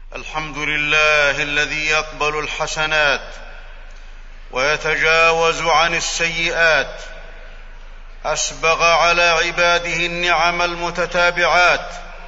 الحمد لله الذي يقبل الحسنات ويتجاوز عن السيئات، أسبغ على عباده النعم المتتابعات،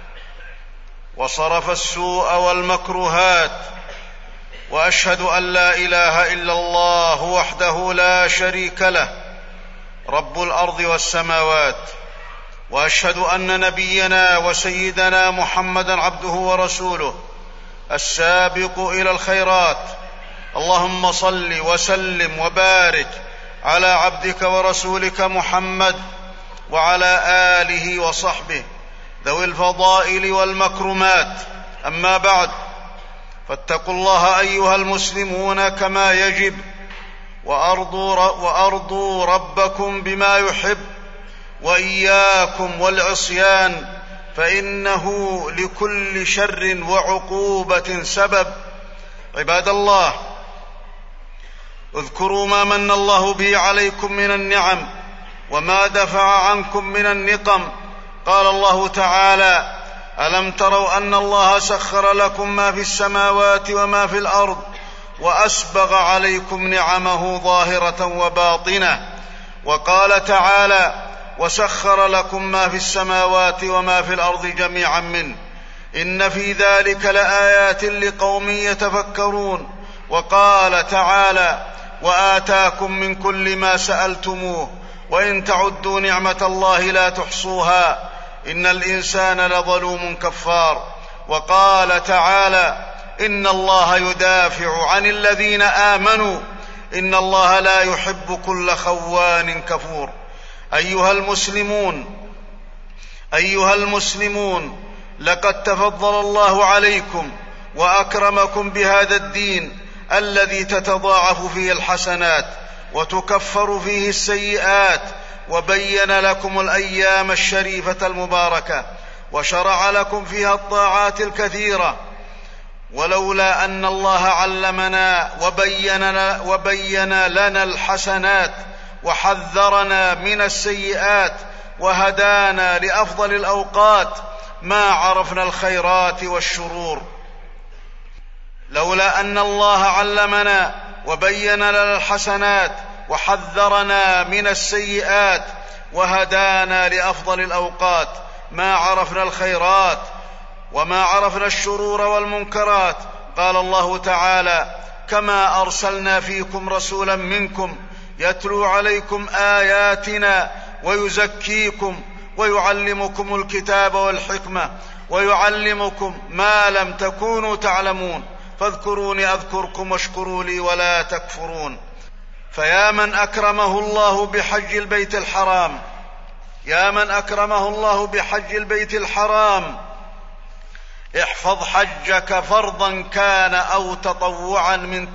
وصرف السوء والمكروهات، وأشهد أن لا إله إلا الله وحده لا شريك له رب الأرض والسماوات، وأشهد أن نبينا وسيدنا محمدًا عبده ورسوله السابق إلى الخيرات. اللهم صل وسلم وبارك على عبدك ورسولك محمد وعلى آله وصحبه ذوي الفضائل والمكرمات. أما بعد، فاتقوا الله أيها المسلمون كما يجب، وأرضوا ربكم بما يحب، وإياكم والعصيان، فإنه لكل شر وعقوبة سبب. عباد الله، اذكروا ما من الله به عليكم من النعم وما دفع عنكم من النقم. قال الله تعالى: ألم تروا أن الله سخر لكم ما في السماوات وما في الأرض وأسبغ عليكم نعمه ظاهرة وباطنة. وقال تعالى: وسخر لكم ما في السماوات وما في الأرض جميعا منه إن في ذلك لآيات لقوم يتفكرون. وقال تعالى: وآتاكم من كل ما سألتموه وإن تعدوا نعمة الله لا تحصوها إن الإنسان لظلوم كفار. وقال تعالى: إن الله يدافع عن الذين آمنوا إن الله لا يحب كل خوان كفور. أيها المسلمون، لقد تفضل الله عليكم وأكرمكم بهذا الدين الذي تتضاعف فيه الحسنات وتكفر فيه السيئات، وبين لكم الأيام الشريفة المباركة، وشرع لكم فيها الطاعات الكثيرة. ولولا أن الله علمنا وبين لنا الحسنات وحذرنا من السيئات وهدانا لأفضل الأوقات ما عرفنا الخيرات والشرور. لولا أن الله علمنا وبين لنا الحسنات وحذرنا من السيئات وهدانا لأفضل الأوقات ما عرفنا الخيرات وما عرفنا الشرور والمنكرات. قال الله تعالى: كما أرسلنا فيكم رسولا منكم يتلو عليكم آياتنا ويزكيكم ويعلمكم الكتاب والحكمة ويعلمكم ما لم تكونوا تعلمون فاذكروني أذكركم واشكروا لي ولا تكفرون. فيا من أكرمه الله بحج البيت الحرام، احفظ حجك فرضا كان أو تطوعا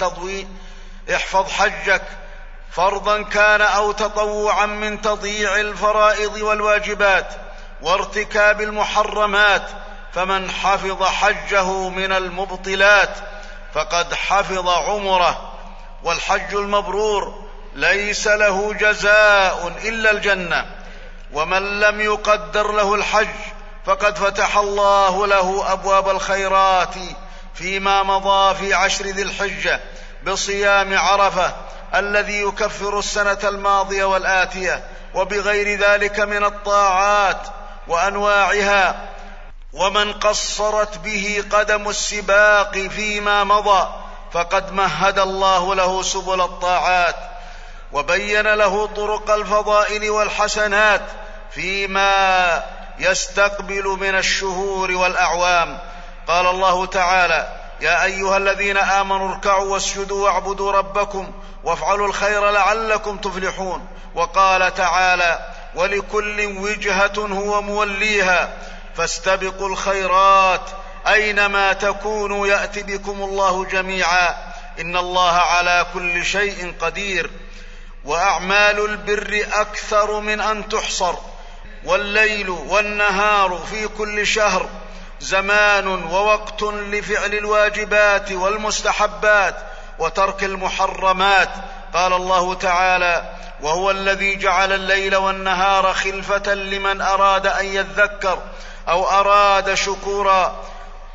من تضييع الفرائض والواجبات وارتكاب المحرمات. فمن حفظ حجه من المبطلات فقد حفظ عمره. والحج المبرور ليس له جزاء إلا الجنة. ومن لم يقدر له الحج فقد فتح الله له أبواب الخيرات فيما مضى في 10 ذي الحجة بصيام عرفة الذي يكفر السنة الماضية والآتية، وبغير ذلك من الطاعات وأنواعها. ومن قصرت به قدم السباق فيما مضى فقد مهد الله له سبل الطاعات وبين له طرق الفضائل والحسنات فيما يستقبل من الشهور والأعوام. قال الله تعالى: يا أيها الذين آمنوا اركعوا واسجدوا واعبدوا ربكم وافعلوا الخير لعلكم تفلحون. وقال تعالى: ولكل وجهة هو موليها فاستبقوا الخيرات أينما تكونوا يأت بكم الله جميعا إن الله على كل شيء قدير. وأعمال البر أكثر من أن تحصر، والليل والنهار في كل شهر زمان ووقت لفعل الواجبات والمستحبات وترك المحرمات. قال الله تعالى: وهو الذي جعل الليل والنهار خلفة لمن أراد أن يذكر أو أراد شكورا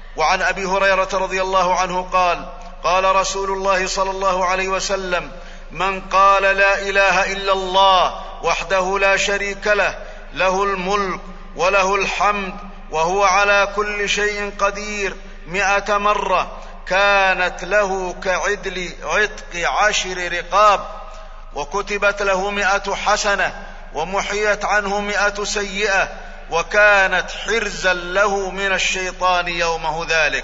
وعن أبي هريرة رضي الله عنه قال: قال رسول الله صلى الله عليه وسلم: من قال لا إله إلا الله وحده لا شريك له، له الملك وله الحمد وهو على كل شيء قدير 100 مرة، كانت له كعدل عتق 10 رقاب، وكتبت له 100 حسنة، ومحيت عنه 100 سيئة، وكانت حرزا له من الشيطان يومه ذلك،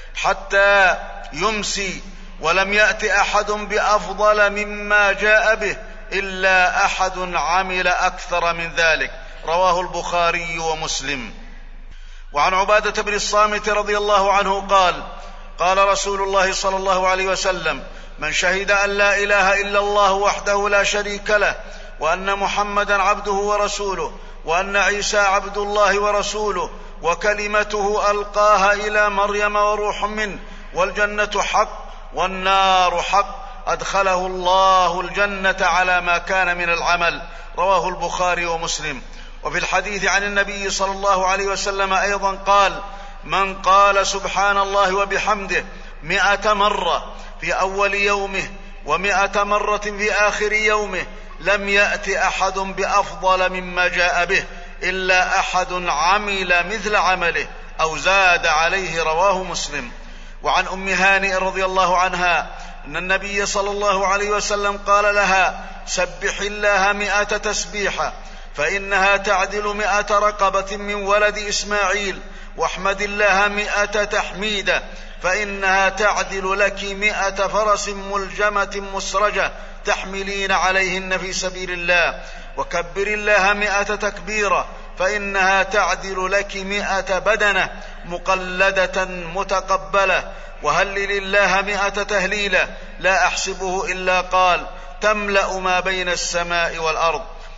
حتى يمسي ولم يأت أحد بأفضل مما جاء به إلا أحد عمل أكثر من ذلك. رواه البخاري ومسلم. وعن عبادة بن الصامت رضي الله عنه قال: قال رسول الله صلى الله عليه وسلم: من شهد أن لا إله إلا الله وحده لا شريك له، وأن محمدا عبده ورسوله، وأن عيسى عبد الله ورسوله، وكلمته ألقاها إلى مريم وروح منه، والجنة حق والنار حق، أدخله الله الجنة على ما كان من العمل. رواه البخاري ومسلم. وفي الحديث عن النبي صلى الله عليه وسلم أيضا قال: من قال سبحان الله وبحمده 100 مرة في أول يومه و100 مرة في آخر يومه، لم يأت أحد بأفضل مما جاء به إلا أحد عمل مثل عمله أو زاد عليه. رواه مسلم. وعن أم هانئ رضي الله عنها أن النبي صلى الله عليه وسلم قال لها: سبح الله 100 تسبيحة، فإنها تعدل 100 رقبة من ولد إسماعيل، واحمد الله 100 تحميدة، فإنها تعدل لك 100 فرس ملجمة مسرجة تحملين عليهن في سبيل الله، وكبر الله 100 تكبيرة، فإنها تعدل لك 100 بدنة مقلدة متقبلة، وهلل الله 100 تهليلة، لا أحسبه إلا قال: تملأ ما بين السماء والأرض،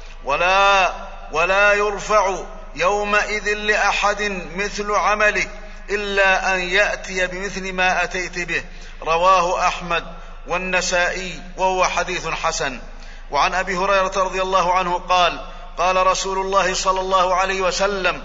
ولا يرفع يومئذ لأحد مثل عملك إلا أن يأتي بمثل ما أتيت به. رواه أحمد والنسائي، وهو حديث حسن. وعن أبي هريرة رضي الله عنه قال: قال رسول الله صلى الله عليه وسلم: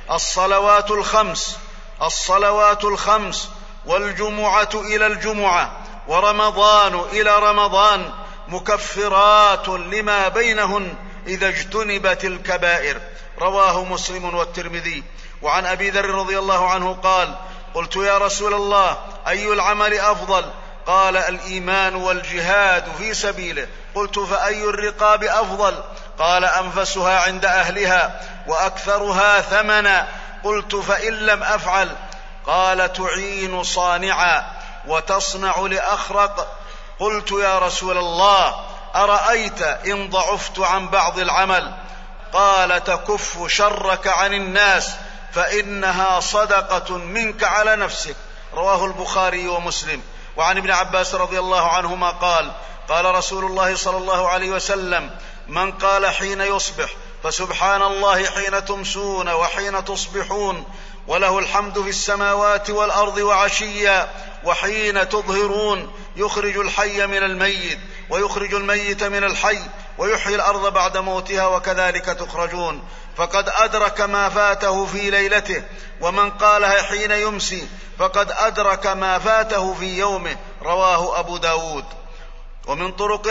الصلوات الخمس والجمعة إلى الجمعة ورمضان إلى رمضان مكفرات لما بينهن إذا اجتنبت الكبائر. رواه مسلم والترمذي. وعن أبي ذر رضي الله عنه قال: قلت يا رسول الله أي العمل أفضل؟ قال: الإيمان والجهاد في سبيله. قلت: فأي الرقاب أفضل؟ قال: أنفسها عند أهلها وأكثرها ثمنا. قلت: فإن لم أفعل؟ قال: تعين صانعا وتصنع لأخرق. قلت: يا رسول الله أرأيت إن ضعفت عن بعض العمل؟ قال: تكف شرك عن الناس، فإنها صدقة منك على نفسك. رواه البخاري ومسلم. وعن ابن عباس رضي الله عنهما قال: قال رسول الله صلى الله عليه وسلم: من قال حين يصبح فسبحان الله حين تمسون وحين تصبحون، وله الحمد في السماوات والأرض وعشيا وحين تظهرون، يخرج الحي من الميت ويخرج الميت من الحي ويحيي الأرض بعد موتها وكذلك تخرجون، فقد أدرك ما فاته في ليلته. ومن قالها حين يمسي فقد أدرك ما فاته في يومه. رواه أبو داود. ومن طرق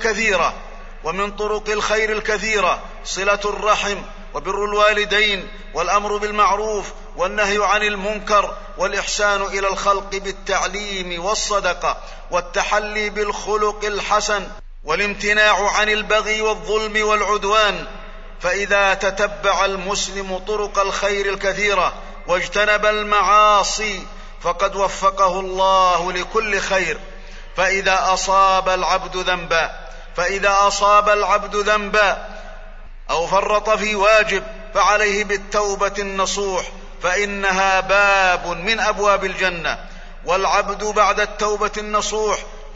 الخير الكثيرة صلة الرحم، وبر الوالدين، والأمر بالمعروف، والنهي عن المنكر، والإحسان إلى الخلق بالتعليم والصدقة، والتحلي بالخلق الحسن، والامتناع عن البغي والظلم والعدوان. فإذا تتبع المسلم طرق الخير الكثيرة واجتنب المعاصي فقد وفقه الله لكل خير. فإذا أصاب العبد ذنبا أو فرط في واجب فعليه بالتوبة النصوح، فإنها باب من أبواب الجنة. والعبد بعد التوبة النصوح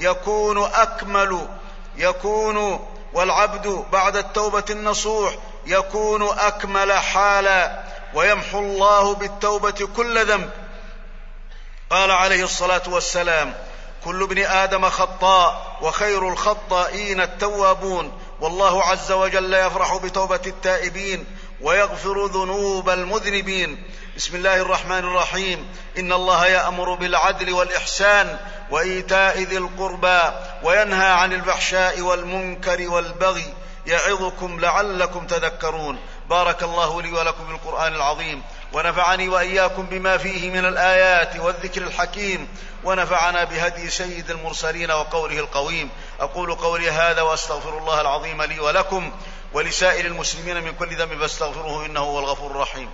يكون أكمل حالا، ويمحو الله بالتوبة كل ذنب. قال عليه الصلاة والسلام: كل ابن آدم خطاء وخير الخطائين التوابون، والله عز وجل يفرح بتوبة التائبين ويغفر ذنوب المذنبين. بسم الله الرحمن الرحيم. إن الله يأمر بالعدل والإحسان وإيتاء ذي القربى وينهى عن الفحشاء والمنكر والبغي يعظكم لعلكم تذكرون. بارك الله لي ولكم بالقرآن العظيم، ونفعني وإياكم بما فيه من الآيات والذكر الحكيم، ونفعنا بهدي سيد المرسلين وقوله القويم. أقول قولي هذا وأستغفر الله العظيم لي ولكم ولسائر المسلمين من كل ذنب فاستغفروه إنه هو الغفور الرحيم.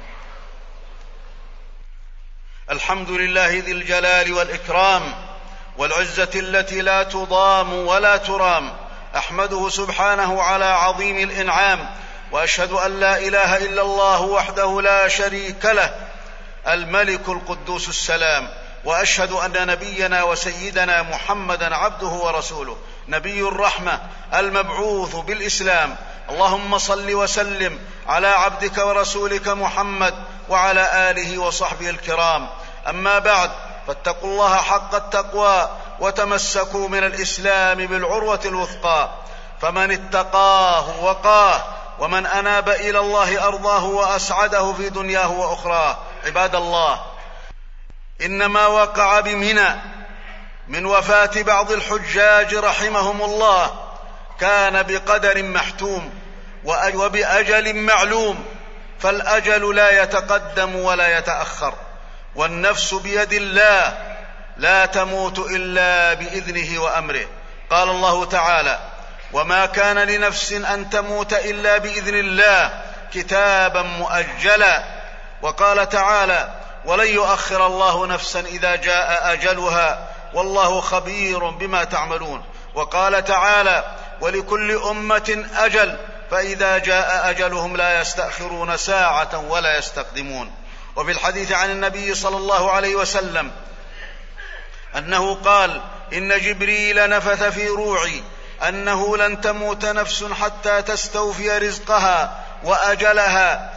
الحمد لله ذي الجلال والإكرام والعزة التي لا تضام ولا ترام. أحمده سبحانه على عظيم الإنعام، وأشهد أن لا إله إلا الله وحده لا شريك له الملك القدوس السلام. وأشهد أن نبينا وسيدنا محمدا عبده ورسوله نبي الرحمة المبعوث بالإسلام. اللهم صل وسلم على عبدك ورسولك محمد وعلى آله وصحبه الكرام. أما بعد، فاتقوا الله حق التقوى وتمسكوا من الإسلام بالعروة الوثقى، فمن اتقاه وقاه، ومن أناب إلى الله أرضاه وأسعده في دنياه وأخراه. عباد الله، إنما وقع بمنى من وفاة بعض الحجاج رحمهم الله كان بقدر محتوم وبأجل معلوم، فالأجل لا يتقدم ولا يتأخر، والنفس بيد الله لا تموت إلا بإذنه وأمره. قال الله تعالى: وما كان لنفس أن تموت إلا بإذن الله كتابا مؤجلا. وقال تعالى: ولن يؤخر الله نفسا إذا جاء أجلها والله خبير بما تعملون. وقال تعالى: ولكل أمة أجل فإذا جاء أجلهم لا يستأخرون ساعة ولا يستقدمون. وفي الحديث عن النبي صلى الله عليه وسلم أنه قال: إن جبريل نفث في روعي أنه لن تموت نفس حتى تستوفي رزقها وأجلها.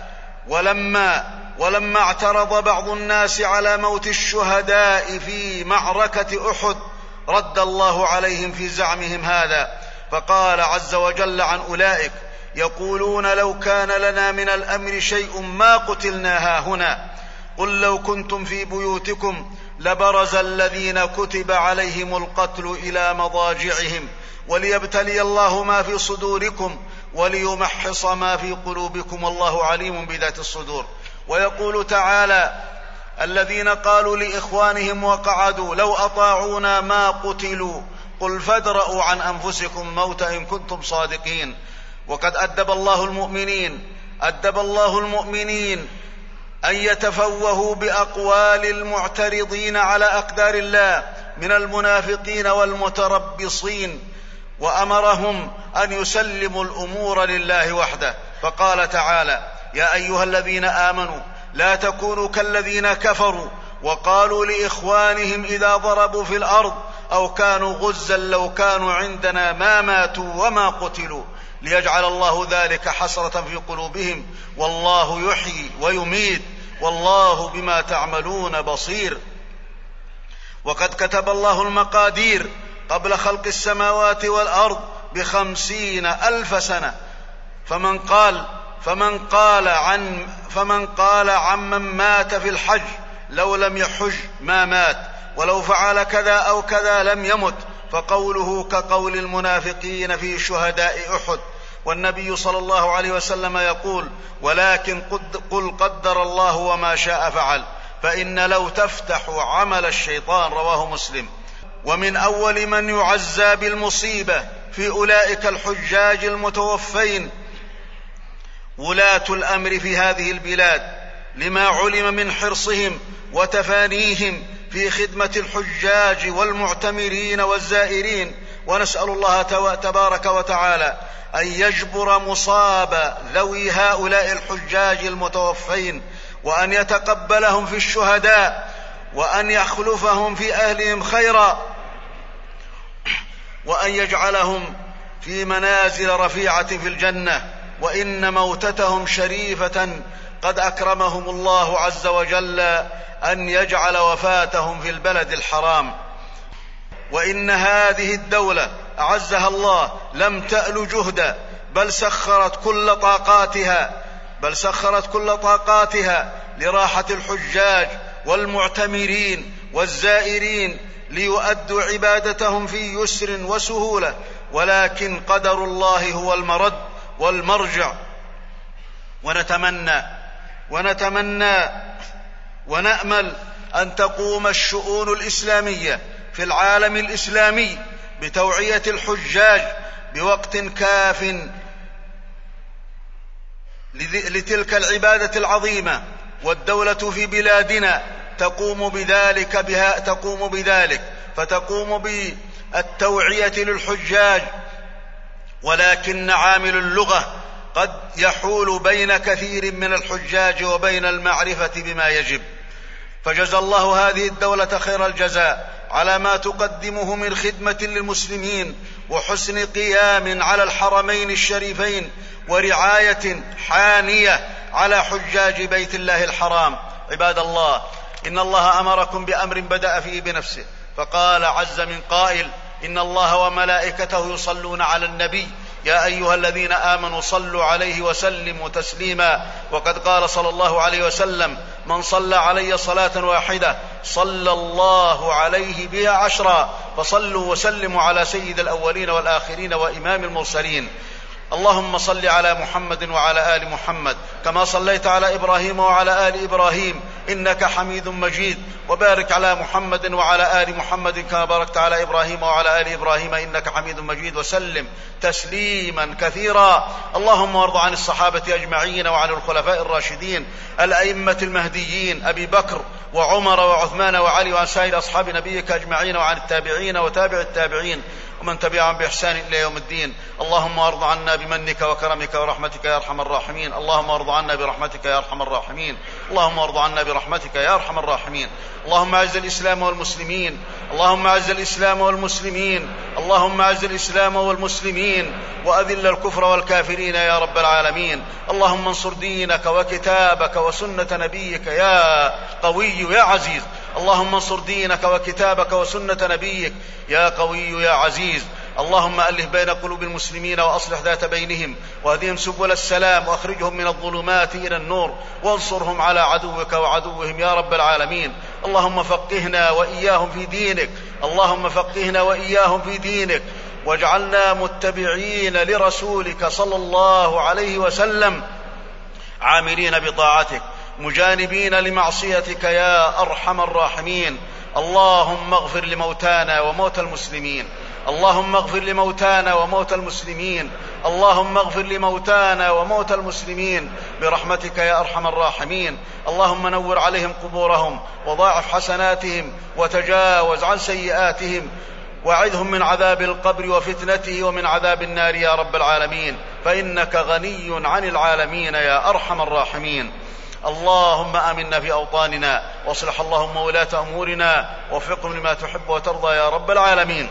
ولما اعترض بعض الناس على موت الشهداء في معركة أحد رد الله عليهم في زعمهم هذا، فقال عز وجل عن أولئك: يقولون لو كان لنا من الأمر شيء ما قتلنا هاهنا. قل لو كنتم في بيوتكم لبرز الذين كتب عليهم القتل إلى مضاجعهم وليبتلي الله ما في صدوركم وليمحص ما في قلوبكم والله عليم بذات الصدور. ويقول تعالى: الذين قالوا لإخوانهم وقعدوا لو أطاعونا ما قتلوا قل فادرءوا عن أنفسكم موت إن كنتم صادقين. وقد أدب الله المؤمنين أن يتفوهوا بأقوال المعترضين على أقدار الله من المنافقين والمتربصين، وأمرهم أن يسلموا الأمور لله وحده. فقال تعالى: يا أيها الذين آمنوا لا تكونوا كالذين كفروا وقالوا لإخوانهم إذا ضربوا في الأرض أو كانوا غزا لو كانوا عندنا ما ماتوا وما قتلوا ليجعل الله ذلك حسرة في قلوبهم والله يحيي ويميت والله بما تعملون بصير. وقد كتب الله المقادير قبل خلق السماوات والأرض ب50,000 سنة، فمن قال عمن مات في الحج لو لم يحج ما مات، ولو فعل كذا أو كذا لم يمت، فقوله كقول المنافقين في شهداء أحد. والنبي صلى الله عليه وسلم يقول: ولكن قل قدر الله وما شاء فعل، فإن لو تفتح عمل الشيطان. رواه مسلم. ومن أول من يعزى بالمصيبة في أولئك الحجاج المتوفين ولاة الأمر في هذه البلاد، لما علم من حرصهم وتفانيهم في خدمة الحجاج والمعتمرين والزائرين. ونسأل الله تبارك وتعالى أن يجبر مصاب ذوي هؤلاء الحجاج المتوفين، وأن يتقبلهم في الشهداء، وأن يخلفهم في أهلهم خيرا، وأن يجعلهم في منازل رفيعة في الجنة. وإن موتتهم شريفة قد أكرمهم الله عز وجل أن يجعل وفاتهم في البلد الحرام. وإن هذه الدولة أعزها الله لم تأل جهدا، بل سخرت كل طاقاتها بل سخرت كل طاقاتها لراحة الحجاج والمعتمرين والزائرين ليؤدوا عبادتهم في يسر وسهولة، ولكن قدر الله هو المرد والمرجع. ونتمنى ونأمل أن تقوم الشؤون الإسلامية في العالم الإسلامي بتوعية الحجاج بوقت كاف لتلك العبادة العظيمة، والدولة في بلادنا تقوم بذلك فتقوم بالتوعية للحجاج، ولكن عامل اللغة قد يحول بين كثير من الحجاج وبين المعرفة بما يجب. فجزى الله هذه الدولة خير الجزاء على ما تقدمه من خدمة للمسلمين وحسن قيام على الحرمين الشريفين ورعاية حانية على حجاج بيت الله الحرام. عباد الله، إن الله أمركم بأمر بدأ فيه بنفسه، فقال عز من قائل: إن الله وملائكته يصلون على النبي يا أيها الذين آمنوا صلوا عليه وسلموا تسليما. وقد قال صلى الله عليه وسلم: من صلى علي صلاة واحدة صلى الله عليه بها 10. فصلوا وسلموا على سيد الأولين والآخرين وإمام المرسلين. اللهم صل على محمد وعلى آل محمد كما صليت على إبراهيم وعلى آل إبراهيم إنك حميد مجيد، وبارك على محمد وعلى آل محمد كما باركت على إبراهيم وعلى آل إبراهيم إنك حميد مجيد، وسلم تسليما كثيرا. اللهم وارض عن الصحابة أجمعين وعن الخلفاء الراشدين الأئمة المهديين أبي بكر وعمر وعثمان وعلي، وعن سائر أصحاب نبيك أجمعين، وعن التابعين وتابع التابعين ومن تبعهم بإحسان إلى يوم الدين. اللهم وارض عنا بمنك وكرمك ورحمتك يا أرحم الراحمين. اللهم وارض عنا برحمتك يا أرحم الراحمين. اللهم وارض عنا برحمتك يا أرحم الراحمين. اللهم أعز الإسلام والمسلمين. اللهم أعز الإسلام والمسلمين. اللهم أعز الإسلام والمسلمين وأذل الكفر والكافرين يا رب العالمين. اللهم انصر دينك وكتابك وسنة نبيك يا قوي يا عزيز. اللهم انصر دينك وكتابك وسنة نبيك يا قوي يا عزيز. اللهم ألف بين قلوب المسلمين وأصلح ذات بينهم واهدهم سبل السلام واخرجهم من الظلمات إلى النور وانصرهم على عدوك وعدوهم يا رب العالمين. اللهم فقهنا وإياهم في دينك. اللهم فقهنا وإياهم في دينك واجعلنا متبعين لرسولك صلى الله عليه وسلم عاملين بطاعتك مجانبين لمعصيتك يا أرحم الراحمين. اللهم اغفر لموتانا وموتى المسلمين. اللهم اغفر لموتانا وموتى المسلمين. اللهم اغفر لموتانا وموتى المسلمين برحمتك يا أرحم الراحمين. اللهم نور عليهم قبورهم وضاعف حسناتهم وتجاوز عن سيئاتهم وأعذهم من عذاب القبر وفتنته ومن عذاب النار يا رب العالمين، فإنك غني عن العالمين يا أرحم الراحمين. اللهم آمنا في أوطاننا واصلح اللهم ولاة أمورنا ووفقهم لما تحب وترضى يا رب العالمين.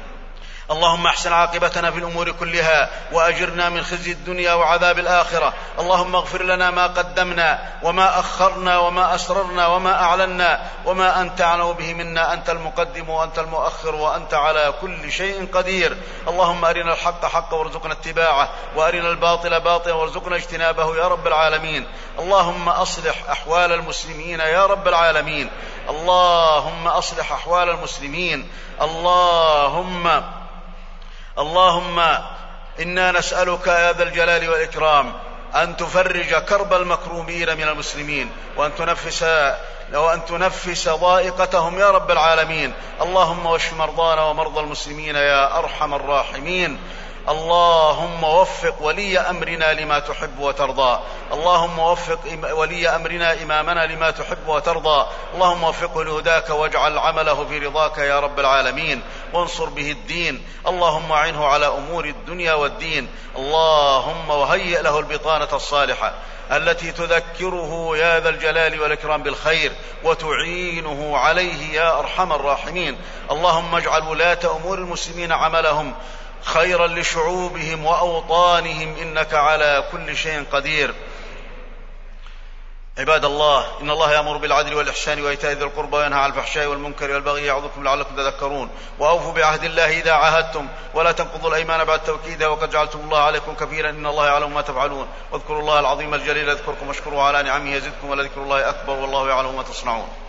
اللهم احسن عاقبتنا في الأمور كلها وأجرنا من خزي الدنيا وعذاب الآخرة. اللهم اغفر لنا ما قدمنا وما أخرنا وما أسررنا وما أعلنا وما أنت أعلم به منا، أنت المقدم وأنت المؤخر وأنت على كل شيء قدير. اللهم أرنا الحق حقا وارزقنا اتباعه وأرنا الباطل باطلا وارزقنا اجتنابه يا رب العالمين. اللهم أصلح أحوال المسلمين يا رب العالمين. اللهم أصلح أحوال المسلمين. اللهم إنا نسألك يا ذا الجلال والإكرام أن تفرج كرب المكروبين من المسلمين وأن تنفس ضائقتهم يا رب العالمين. اللهم واشف مرضانا ومرضى المسلمين يا أرحم الراحمين. اللهم وفق ولي أمرنا لما تحب وترضى. اللهم وفق ولي أمرنا إمامنا لما تحب وترضى. اللهم وفقه لهداك واجعل عمله في رضاك يا رب العالمين وانصر به الدين. اللهم أعنه على أمور الدنيا والدين. اللهم وهيئ له البطانة الصالحة التي تذكره يا ذا الجلال والإكرام بالخير وتعينه عليه يا أرحم الراحمين. اللهم اجعل ولاة أمور المسلمين عملهم خيرا لشعوبهم وأوطانهم إنك على كل شيء قدير. عباد الله، إن الله يأمر بالعدل والإحسان وإيتاء ذي القربى وينهى عن الفحشاء والمنكر والبغي يعظكم لعلكم تذكرون. وأوفوا بعهد الله إذا عاهدتم ولا تنقضوا الأيمان بعد توكيدها وقد جعلتم الله عليكم كفيلا إن الله يعلم ما تفعلون. واذكروا الله العظيم الجليل يذكركم واشكروه على نعمه يزدكم ولذكر الله أكبر والله يعلم ما تصنعون.